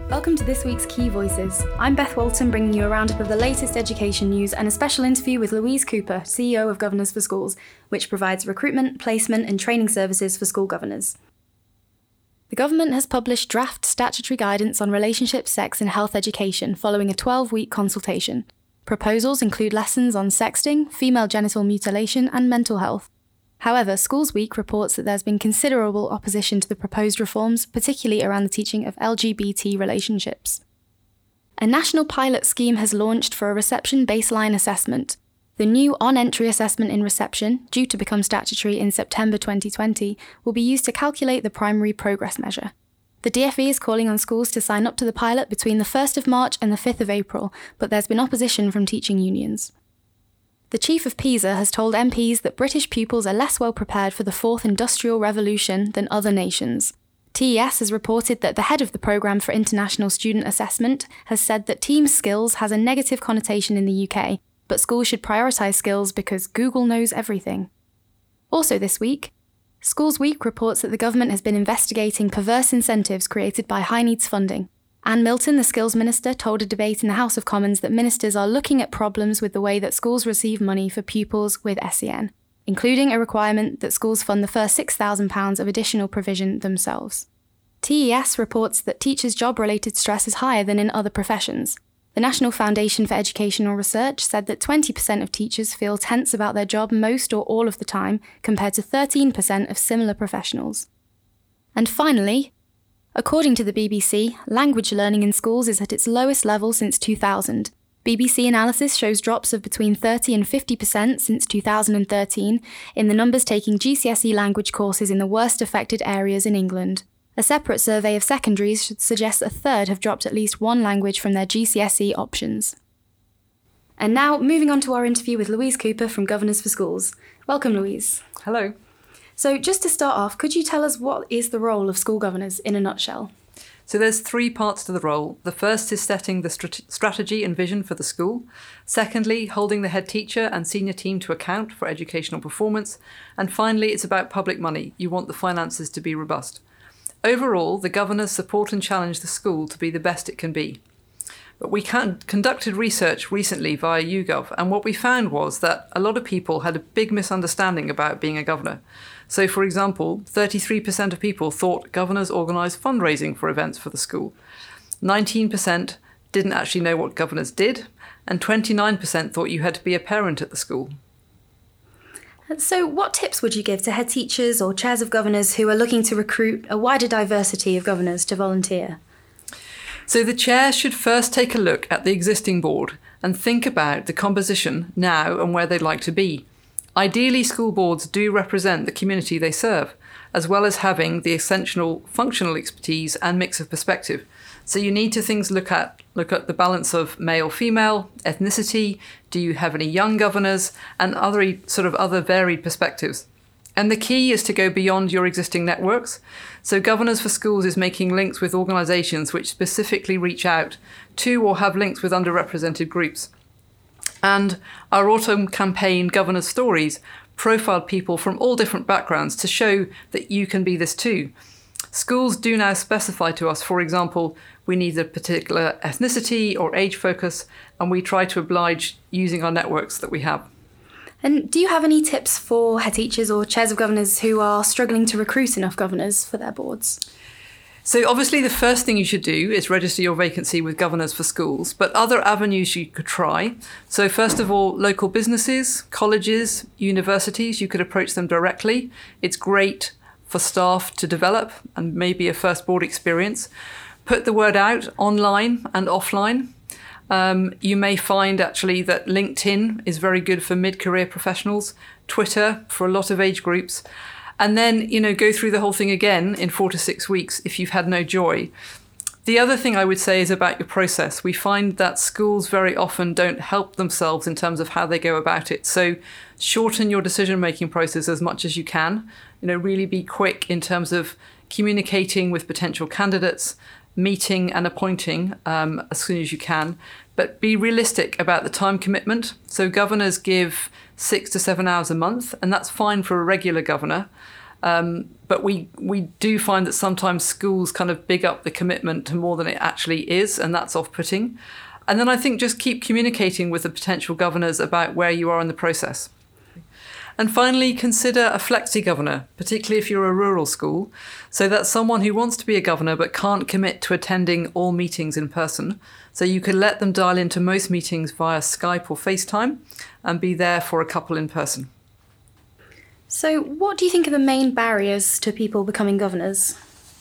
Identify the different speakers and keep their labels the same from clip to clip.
Speaker 1: Welcome to this week's Key Voices. I'm Beth Walton, bringing you a roundup of the latest education news and a special interview with Louise Cooper, CEO of Governors for Schools, which provides recruitment, placement and training services for school governors. The government has published draft statutory guidance on relationships, sex and health education following a 12-week consultation. Proposals include lessons on sexting, female genital mutilation and mental health. However, Schools Week reports that there's been considerable opposition to the proposed reforms, particularly around the teaching of LGBT relationships. A national pilot scheme has launched for a reception baseline assessment. The new on-entry assessment in reception, due to become statutory in September 2020, will be used to calculate the primary progress measure. The DfE is calling on schools to sign up to the pilot between the 1st of March and the 5th of April, but there's been opposition from teaching unions. The chief of PISA has told MPs that British pupils are less well prepared for the fourth industrial revolution than other nations. TES has reported that the head of the programme for international student assessment has said that team skills has a negative connotation in the UK, but schools should prioritise skills because Google knows everything. Also this week, Schools Week reports that the government has been investigating perverse incentives created by high needs funding. Anne Milton, the Skills Minister, told a debate in the House of Commons that ministers are looking at problems with the way that schools receive money for pupils with SEN, including a requirement that schools fund the first £6,000 of additional provision themselves. TES reports that teachers' job-related stress is higher than in other professions. The National Foundation for Educational Research said that 20% of teachers feel tense about their job most or all of the time, compared to 13% of similar professionals. And finally, according to the BBC, language learning in schools is at its lowest level since 2000. BBC analysis shows drops of between 30 and 50% since 2013 in the numbers taking GCSE language courses in the worst affected areas in England. A separate survey of secondaries suggests a third have dropped at least one language from their GCSE options. And now, moving on to our interview with Louise Cooper from Governors for Schools. Welcome, Louise.
Speaker 2: Hello.
Speaker 1: So just to start off, could you tell us what is the role of school governors in a nutshell?
Speaker 2: So there's three parts to the role. The first is setting the strategy and vision for the school. Secondly, holding the head teacher and senior team to account for educational performance. And finally, it's about public money. You want the finances to be robust. Overall, the governors support and challenge the school to be the best it can be. But we conducted research recently via YouGov, and what we found was that a lot of people had a big misunderstanding about being a governor. So, for example, 33% of people thought governors organised fundraising for events for the school. 19% didn't actually know what governors did, and 29% thought you had to be a parent at the school.
Speaker 1: So what tips would you give to head teachers or chairs of governors who are looking to recruit a wider diversity of governors to volunteer?
Speaker 2: So the chair should first take a look at the existing board and think about the composition now and where they'd like to be. Ideally, school boards do represent the community they serve, as well as having the essential functional expertise and mix of perspective. So you need to look at the balance of male-female, ethnicity, do you have any young governors, and other varied perspectives. And the key is to go beyond your existing networks. So Governors for Schools is making links with organisations which specifically reach out to or have links with underrepresented groups. And our autumn campaign, Governors Stories, profiled people from all different backgrounds to show that you can be this too. Schools do now specify to us, for example, we need a particular ethnicity or age focus, and we try to oblige using our networks that we have.
Speaker 1: And do you have any tips for head teachers or chairs of governors who are struggling to recruit enough governors for their boards?
Speaker 2: So obviously the first thing you should do is register your vacancy with Governors for Schools, but other avenues you could try. So first of all, local businesses, colleges, universities, you could approach them directly. It's great for staff to develop and maybe a first board experience. Put the word out online and offline. You may find actually that LinkedIn is very good for mid-career professionals, Twitter for a lot of age groups, and then, go through the whole thing again in 4 to 6 weeks if you've had no joy. The other thing I would say is about your process. We find that schools very often don't help themselves in terms of how they go about it. So shorten your decision-making process as much as you can. Really be quick in terms of communicating with potential candidates, meeting and appointing as soon as you can, but be realistic about the time commitment. So governors give 6 to 7 hours a month, and that's fine for a regular governor. But we do find that sometimes schools kind of big up the commitment to more than it actually is, and that's off-putting. And then I think just keep communicating with the potential governors about where you are in the process. And finally, consider a flexi governor, particularly if you're a rural school. So that's someone who wants to be a governor but can't commit to attending all meetings in person. So you can let them dial into most meetings via Skype or FaceTime and be there for a couple in person.
Speaker 1: So what do you think are the main barriers to people becoming governors?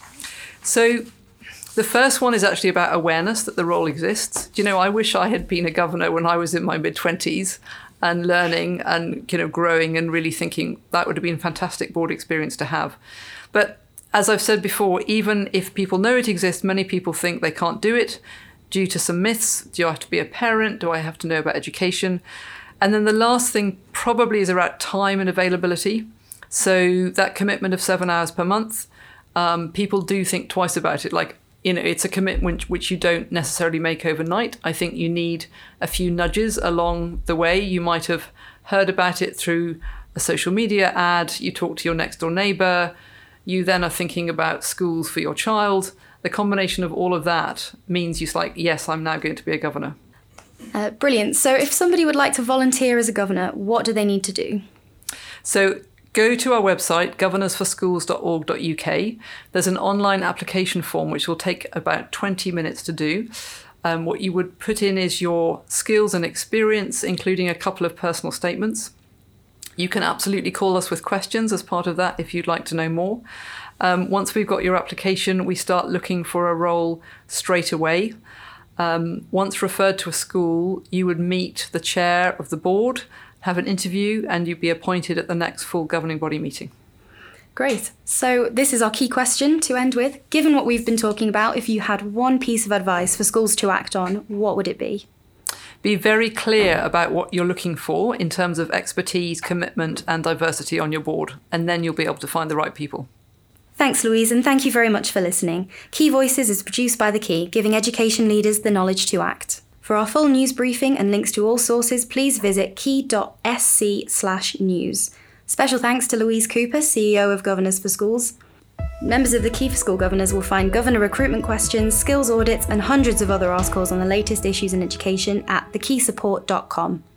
Speaker 2: So the first one is actually about awareness that the role exists. I wish I had been a governor when I was in my mid-20s and learning and growing and really thinking that would have been a fantastic board experience to have. But as I've said before, even if people know it exists, many people think they can't do it due to some myths. Do I have to be a parent? Do I have to know about education? And then the last thing probably is around time and availability. So that commitment of 7 hours per month, people do think twice about it. It's a commitment which you don't necessarily make overnight. I think you need a few nudges along the way. You might have heard about it through a social media ad. You talk to your next door neighbour. You then are thinking about schools for your child. The combination of all of that means you're like, yes, I'm now going to be a governor.
Speaker 1: Brilliant. So if somebody would like to volunteer as a governor, what do they need to do?
Speaker 2: So go to our website, governorsforschools.org.uk. There's an online application form which will take about 20 minutes to do. What you would put in is your skills and experience, including a couple of personal statements. You can absolutely call us with questions as part of that if you'd like to know more. Once we've got your application, we start looking for a role straight away. Once referred to a school, you would meet the chair of the board, have an interview, and you'd be appointed at the next full governing body meeting.
Speaker 1: Great. So this is our key question to end with. Given what we've been talking about, if you had one piece of advice for schools to act on, what would it be?
Speaker 2: Be very clear about what you're looking for in terms of expertise, commitment, and diversity on your board, and then you'll be able to find the right people.
Speaker 1: Thanks, Louise, and thank you very much for listening. Key Voices is produced by The Key, giving education leaders the knowledge to act. For our full news briefing and links to all sources, please visit key.sc/news. Special thanks to Louise Cooper, CEO of Governors for Schools. Members of the Key for School Governors will find governor recruitment questions, skills audits, and hundreds of other articles on the latest issues in education at thekeysupport.com.